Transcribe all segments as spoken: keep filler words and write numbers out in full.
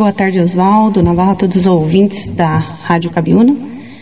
Boa tarde, Oswaldo, Navarro, a todos os ouvintes da Rádio Cabiúna.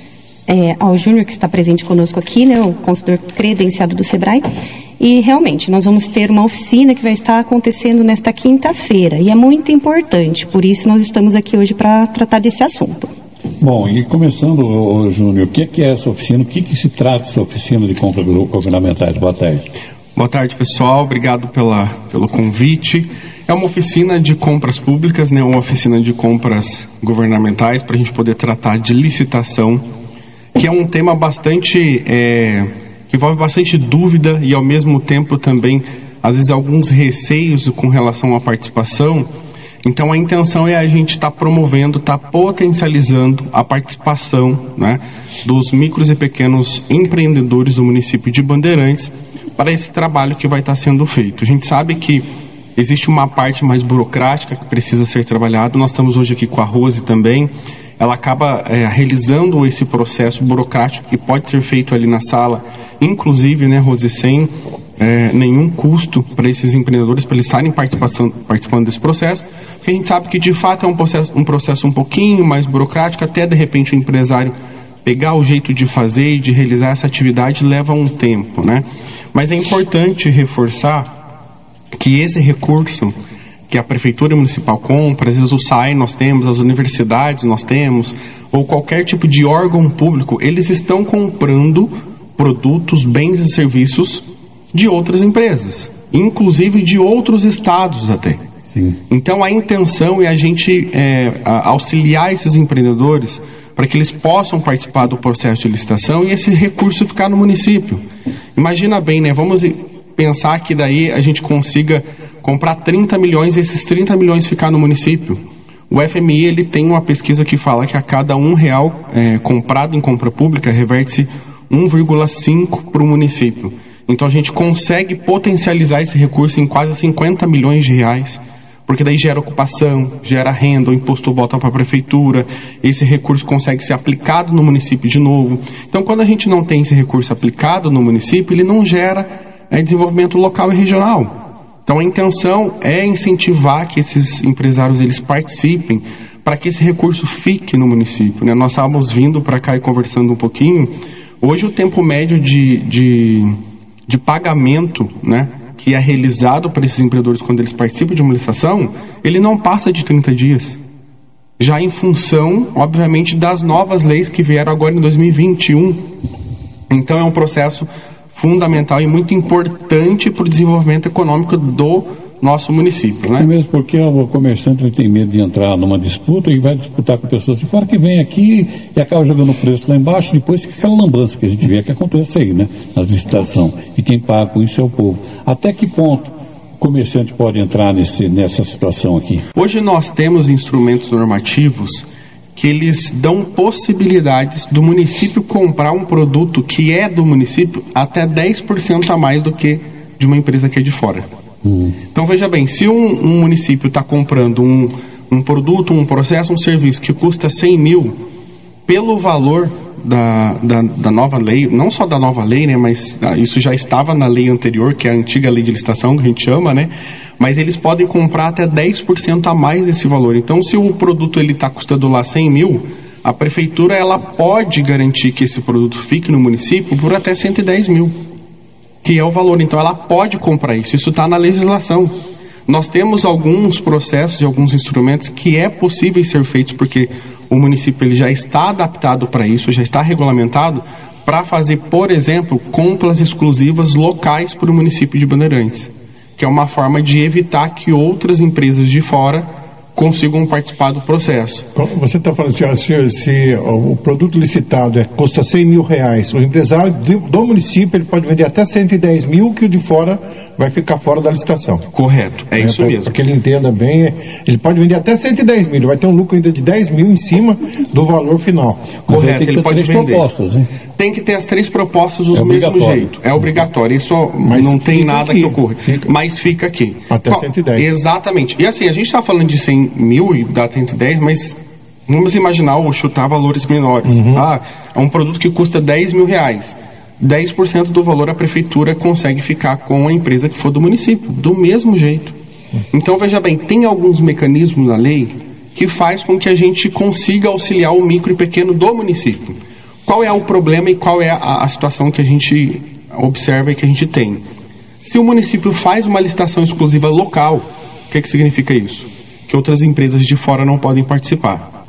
É, ao Júnior, que está presente conosco aqui, né, o consultor credenciado do SEBRAE. E, realmente, nós vamos ter uma oficina que vai estar acontecendo nesta quinta-feira. E é muito importante, por isso nós estamos aqui hoje para tratar desse assunto. Bom, e começando, ô, Júnior, o que é, que é essa oficina? O que, que se trata essa oficina de compras governamentais? Boa tarde. Boa tarde, pessoal. Obrigado pela, pelo convite. É uma oficina de compras públicas, né? Uma oficina de compras governamentais para a gente poder tratar de licitação, que é um tema bastante, é, que envolve bastante dúvida e, ao mesmo tempo, também, às vezes, alguns receios com relação à participação. Então, a intenção é a gente estar tá promovendo, estar tá potencializando a participação, né, dos micros e pequenos empreendedores do município de Bandeirantes para esse trabalho que vai estar tá sendo feito. A gente sabe que existe uma parte mais burocrática que precisa ser trabalhada. Nós estamos hoje aqui com a Rose também. Ela acaba é, realizando esse processo burocrático que pode ser feito ali na sala, inclusive, né, Rose, sem é, nenhum custo para esses empreendedores, para eles estarem participando, participando desse processo, porque a gente sabe que de fato é um processo, um processo um pouquinho mais burocrático, até de repente o empresário pegar o jeito de fazer e de realizar essa atividade leva um tempo, né? Mas é importante reforçar que esse recurso que a Prefeitura Municipal compra, às vezes o S A I nós temos, as universidades nós temos, ou qualquer tipo de órgão público, eles estão comprando produtos, bens e serviços de outras empresas, inclusive de outros estados até. Sim. Então a intenção é a gente é, a auxiliar esses empreendedores para que eles possam participar do processo de licitação e esse recurso ficar no município. Imagina bem, né? Vamos pensar que daí a gente consiga comprar trinta milhões e esses trinta milhões ficar no município. O F M I ele tem uma pesquisa que fala que a cada um real é, comprado em compra pública reverte-se um vírgula cinco para o município. Então a gente consegue potencializar esse recurso em quase cinquenta milhões de reais, porque daí gera ocupação, gera renda, o imposto volta para a prefeitura, esse recurso consegue ser aplicado no município de novo. Então quando a gente não tem esse recurso aplicado no município, ele não gera é, desenvolvimento local e regional. Então a intenção é incentivar que esses empresários eles participem para que esse recurso fique no município, né? Nós estávamos vindo para cá e conversando um pouquinho. Hoje o tempo médio de, de, de pagamento, né, que é realizado para esses empreendedores quando eles participam de uma licitação, ele não passa de trinta dias. Já em função, obviamente, das novas leis que vieram agora em dois mil e vinte e um. Então é um processo fundamental e muito importante para o desenvolvimento econômico do nosso município, né? É mesmo porque o comerciante ele tem medo de entrar numa disputa e vai disputar com pessoas de fora que vem aqui e acaba jogando o preço lá embaixo, depois fica aquela lambança que a gente vê que acontece aí, né? Nas licitações. E quem paga com isso é o povo. Até que ponto o comerciante pode entrar nesse, nessa situação aqui? Hoje nós temos instrumentos normativos que eles dão possibilidades do município comprar um produto que é do município até dez por cento a mais do que de uma empresa que é de fora. Hum. Então veja bem, se um, um município está comprando um, um produto, um processo, um serviço que custa cem mil, pelo valor da, da, da nova lei, não só da nova lei, né, mas ah, isso já estava na lei anterior, que é a antiga lei de licitação, que a gente chama, né, mas eles podem comprar até dez por cento a mais desse valor. Então se o produto está custando lá cem mil, a prefeitura ela pode garantir que esse produto fique no município por até cento e dez mil, que é o valor. Então ela pode comprar isso, isso está na legislação. Nós temos alguns processos e alguns instrumentos que é possível ser feitos, porque o município ele já está adaptado para isso, já está regulamentado para fazer, por exemplo, compras exclusivas locais para o município de Bandeirantes, que é uma forma de evitar que outras empresas de fora consigam participar do processo. Você está falando assim, se, se o produto licitado é, custa cem mil reais, o empresário do, do município ele pode vender até cento e dez mil, que o de fora vai ficar fora da licitação. Correto, é, é isso pra, mesmo. Para que ele entenda bem, ele pode vender até cento e dez mil, ele vai ter um lucro ainda de dez mil em cima do valor final. Correto, ele pode vender. Propostas, hein? Tem que ter as três propostas do é mesmo jeito. É obrigatório. Isso Mas não tem nada aqui, que ocorra. Fica. Mas fica aqui. Até Qual? cento e dez. Exatamente. E assim, a gente está falando de cem mil e dá cento e dez, mas vamos imaginar ou chutar valores menores. Uhum. Ah, é um produto que custa dez mil reais. dez por cento do valor a prefeitura consegue ficar com a empresa que for do município. Do mesmo jeito. Uhum. Então, veja bem, tem alguns mecanismos na lei que faz com que a gente consiga auxiliar o micro e pequeno do município. Qual é o problema e qual é a, a situação que a gente observa e que a gente tem? Se o município faz uma licitação exclusiva local, o que, que significa isso? Que outras empresas de fora não podem participar.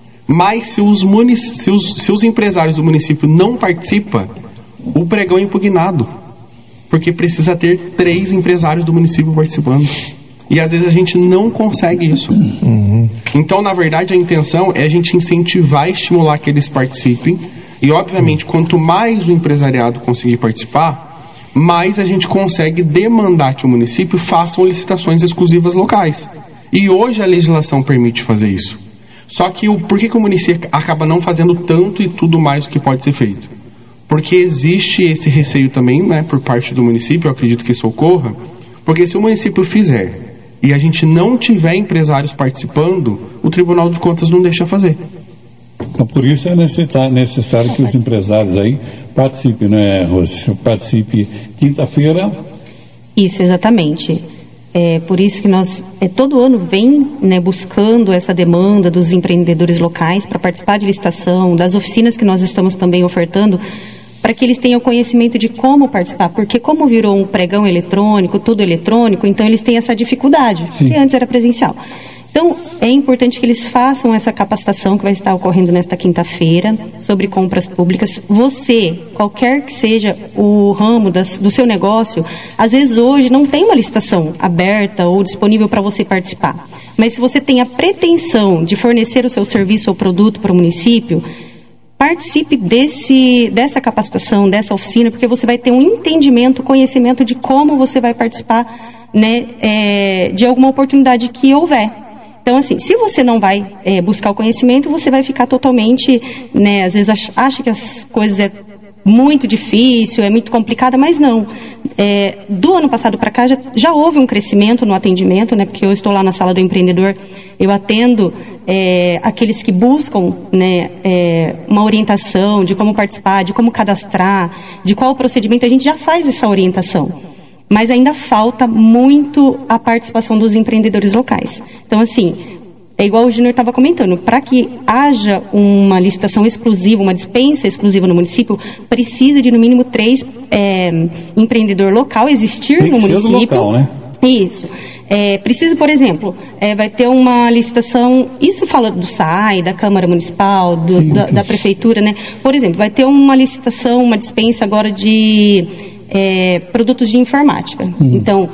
Mas se os, munic... se os, se os empresários do município não participam, o pregão é impugnado. Porque precisa ter três empresários do município participando. E às vezes a gente não consegue isso. Uhum. Então, na verdade, a intenção é a gente incentivar e estimular que eles participem. E, obviamente, quanto mais o empresariado conseguir participar, mais a gente consegue demandar que o município faça licitações exclusivas locais. E hoje a legislação permite fazer isso. Só que o, por que, que o município acaba não fazendo tanto e tudo mais do que pode ser feito? Porque existe esse receio também, né, por parte do município, eu acredito que isso ocorra, porque se o município fizer e a gente não tiver empresários participando, o Tribunal de Contas não deixa fazer. Então, por isso é necessário, necessário que os empresários aí participem, né, Rose? Participe quinta-feira. Isso, exatamente. É por isso que nós, é, todo ano, vem, né, buscando essa demanda dos empreendedores locais para participar de licitação, das oficinas que nós estamos também ofertando, para que eles tenham conhecimento de como participar, porque como virou um pregão eletrônico, tudo eletrônico, então eles têm essa dificuldade, Sim. que antes era presencial. Então, é importante que eles façam essa capacitação que vai estar ocorrendo nesta quinta-feira sobre compras públicas. Você, qualquer que seja o ramo das, do seu negócio, às vezes hoje não tem uma licitação aberta ou disponível para você participar. Mas se você tem a pretensão de fornecer o seu serviço ou produto para o município, participe desse, dessa capacitação, dessa oficina, porque você vai ter um entendimento, conhecimento de como você vai participar, né, é, de alguma oportunidade que houver. Então, assim, se você não vai é, buscar o conhecimento, você vai ficar totalmente, né, às vezes acha que as coisas é muito difícil, é muito complicada, mas não. É, do ano passado para cá já, já houve um crescimento no atendimento, né, porque eu estou lá na sala do empreendedor, eu atendo é, aqueles que buscam, né, é, uma orientação de como participar, de como cadastrar, de qual o procedimento, a gente já faz essa orientação. Mas ainda falta muito a participação dos empreendedores locais. Então, assim, é igual o Júnior estava comentando, para que haja uma licitação exclusiva, uma dispensa exclusiva no município, precisa de no mínimo três é, empreendedor local existir Tem no que município. Ser do local, né? Isso. É, precisa, por exemplo, é, vai ter uma licitação, isso fala do S A I, da Câmara Municipal, do, sim, da, da Prefeitura, né? Por exemplo, vai ter uma licitação, uma dispensa agora de é, produtos de informática. Uhum. Então,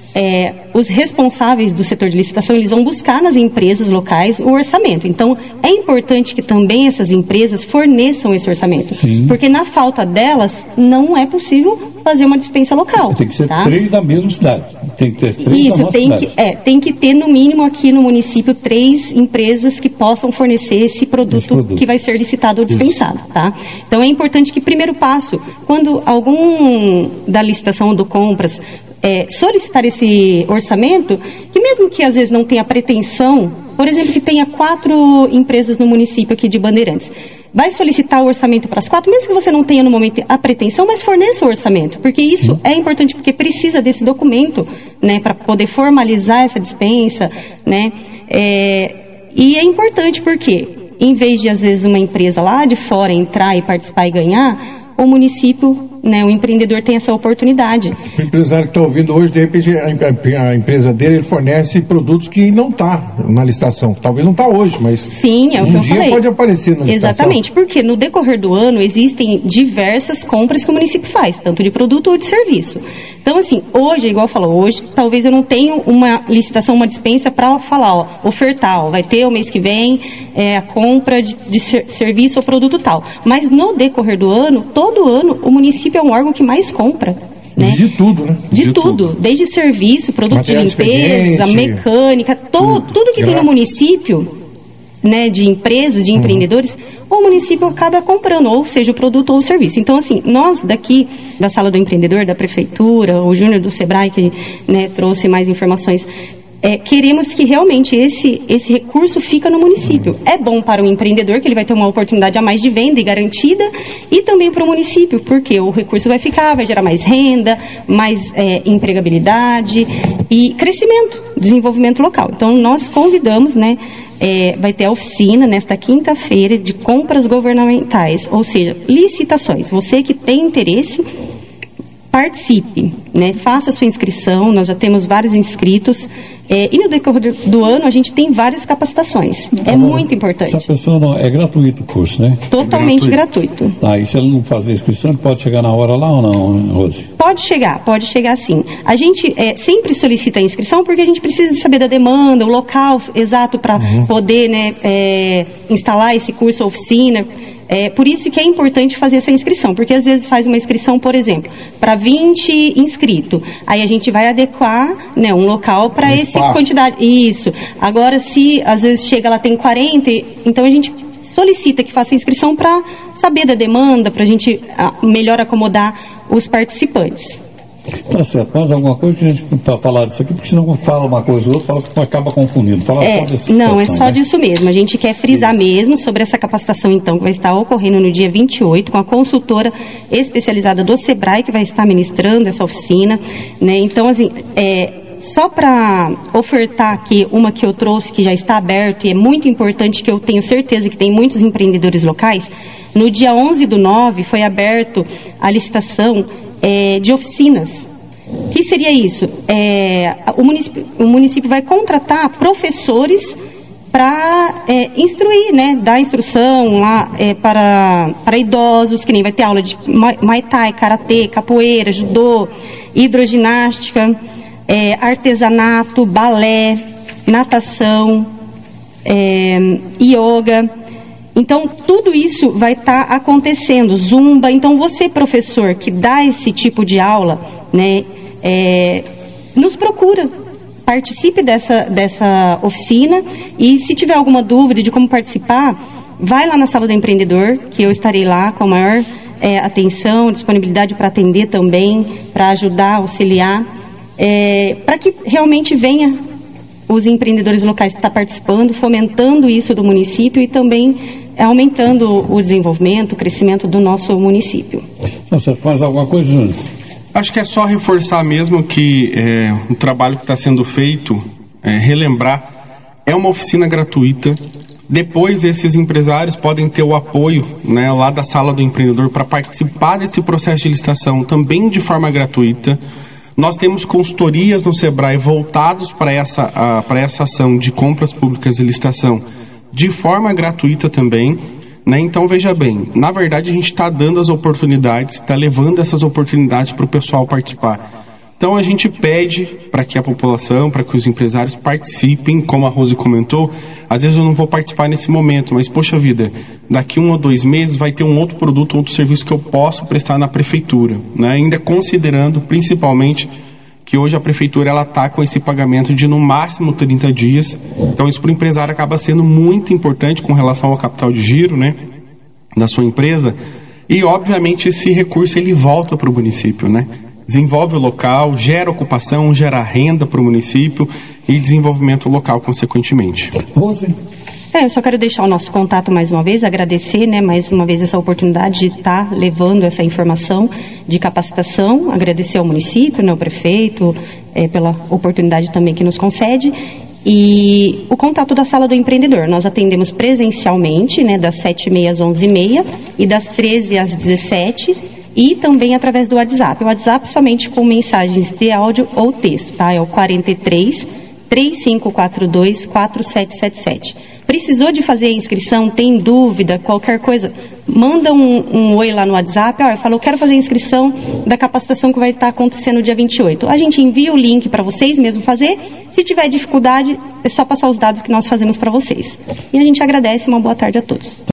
é, os responsáveis do setor de licitação, eles vão buscar nas empresas locais o orçamento. Então, é importante que também essas empresas forneçam esse orçamento. Sim. Porque na falta delas, não é possível fazer uma dispensa local. Tem que ser tá? três da mesma cidade. Tem que ter três Isso, da nossa tem cidade. que, é, tem que ter no mínimo aqui no município três empresas que possam fornecer esse produto, esse produto. que vai ser licitado ou dispensado. Tá? Então, é importante que, primeiro passo, quando algum da licitação ou do compras É, solicitar esse orçamento, que mesmo que às vezes não tenha pretensão, por exemplo, que tenha quatro empresas no município aqui de Bandeirantes, vai solicitar o orçamento para as quatro, mesmo que você não tenha no momento a pretensão, mas forneça o orçamento, porque isso Sim. é importante, porque precisa desse documento, né, para poder formalizar essa dispensa, né, é, e é importante porque, em vez de às vezes uma empresa lá de fora entrar e participar e ganhar, o município, né, o empreendedor tem essa oportunidade. O empresário que está ouvindo hoje, de repente, a, a empresa dele ele fornece produtos que não está na licitação. Talvez não está hoje, mas Sim, é o um que eu dia falei. pode aparecer na licitação. Exatamente, porque no decorrer do ano existem diversas compras que o município faz, tanto de produto ou de serviço. Então, assim, hoje, igual falou, hoje talvez eu não tenha uma licitação, uma dispensa para falar, ó, ofertar, ó, vai ter o mês que vem é, a compra de, de ser, serviço ou produto tal. Mas no decorrer do ano, todo ano, o município é um órgão que mais compra. Né? De tudo, né? De, de tudo, tudo, desde serviço, produto Material de limpeza, mecânica, to, tudo, tudo que Gra- tem no município, né, de empresas, de uhum. empreendedores, o município acaba comprando, ou seja, o produto ou o serviço. Então, assim, nós daqui da Sala do Empreendedor, da Prefeitura, o Júnior do Sebrae, que, né, trouxe mais informações, É, queremos que realmente esse, esse recurso fica no município. É bom para o empreendedor, que ele vai ter uma oportunidade a mais de venda e garantida, e também para o município, porque o recurso vai ficar, vai gerar mais renda, mais é, empregabilidade e crescimento, desenvolvimento local. Então, nós convidamos, né, é, vai ter a oficina nesta quinta-feira de compras governamentais, ou seja, licitações. Você que tem interesse, participe, né? Faça sua inscrição, nós já temos vários inscritos, é, e no decorrer do ano a gente tem várias capacitações, é Agora, muito importante. Se a pessoa não, é gratuito o curso, né? Totalmente é gratuito. gratuito. Ah, e se ele não fazer a inscrição, ele pode chegar na hora lá ou não, Rose? Pode chegar, pode chegar sim. A gente é, sempre solicita a inscrição porque a gente precisa saber da demanda, o local exato para uhum. poder, né, é, instalar esse curso, oficina. É, por isso que é importante fazer essa inscrição, porque às vezes faz uma inscrição, por exemplo, para vinte inscritos. Aí a gente vai adequar, né, um local para essa quantidade. Isso. Agora, se às vezes chega lá tem quarenta, então a gente solicita que faça a inscrição para saber da demanda, para a gente a, melhor acomodar os participantes. Tá certo, mas alguma coisa que a gente para falar disso aqui, porque senão fala uma coisa ou outra, fala que acaba confundindo. Fala é, só dessa não, situação, é só né? disso mesmo. A gente quer frisar Isso. mesmo sobre essa capacitação, então, que vai estar ocorrendo no dia vinte e oito, com a consultora especializada do Sebrae, que vai estar ministrando essa oficina, né? Então, assim, é, só para ofertar aqui uma que eu trouxe, que já está aberto, e é muito importante, que eu tenho certeza que tem muitos empreendedores locais, no dia onze do nove foi aberto a licitação É, de oficinas. O que seria isso? É, o, município, o município vai contratar professores para é, instruir, né, dar instrução lá é, para, para idosos, que nem vai ter aula de Muay Thai, Karatê, capoeira, judô, hidroginástica, é, artesanato, balé, natação, é, yoga. Então, tudo isso vai estar tá acontecendo, zumba. Então, você, professor, que dá esse tipo de aula, né, é, nos procura, participe dessa, dessa oficina, e se tiver alguma dúvida de como participar, vai lá na Sala do Empreendedor, que eu estarei lá com a maior é, atenção, disponibilidade para atender também, para ajudar, auxiliar, é, para que realmente venha os empreendedores locais estar participando, fomentando isso do município e também aumentando o desenvolvimento, o crescimento do nosso município. Você faz alguma coisa, Júnior? Acho que é só reforçar mesmo que é, o trabalho que está sendo feito, é, relembrar, é uma oficina gratuita. Depois, esses empresários podem ter o apoio, né, lá da Sala do Empreendedor para participar desse processo de licitação também de forma gratuita. Nós temos consultorias no Sebrae voltados para essa, para essa ação de compras públicas e licitação de forma gratuita também, né? Então, veja bem, na verdade a gente está dando as oportunidades, está levando essas oportunidades para o pessoal participar. Então, a gente pede para que a população, para que os empresários participem, como a Rose comentou. Às vezes eu não vou participar nesse momento, mas, poxa vida, daqui um ou dois meses vai ter um outro produto, um outro serviço que eu posso prestar na prefeitura, né? Ainda considerando, principalmente, que hoje a prefeitura ela está com esse pagamento de no máximo trinta dias. Então, isso para o empresário acaba sendo muito importante com relação ao capital de giro, né, da sua empresa. E, obviamente, esse recurso ele volta para o município, né? Desenvolve o local, gera ocupação, gera renda para o município e desenvolvimento local, consequentemente. Rose? É, eu só quero deixar o nosso contato mais uma vez, agradecer, né, mais uma vez essa oportunidade de estar levando essa informação de capacitação, agradecer ao município, né, ao prefeito, é, pela oportunidade também que nos concede. E o contato da Sala do Empreendedor, nós atendemos presencialmente, né, das sete e meia às onze e meia e das treze às dezessete, e também através do WhatsApp. O WhatsApp somente com mensagens de áudio ou texto, tá? É o quarenta e três, três cinco quatro dois, quatro sete sete sete. Precisou de fazer a inscrição, tem dúvida, qualquer coisa, manda um, um oi lá no WhatsApp, ó, eu falo, eu quero fazer a inscrição da capacitação que vai estar acontecendo no dia vinte e oito. A gente envia o link para vocês mesmo fazer, se tiver dificuldade, é só passar os dados que nós fazemos para vocês. E a gente agradece, uma boa tarde a todos.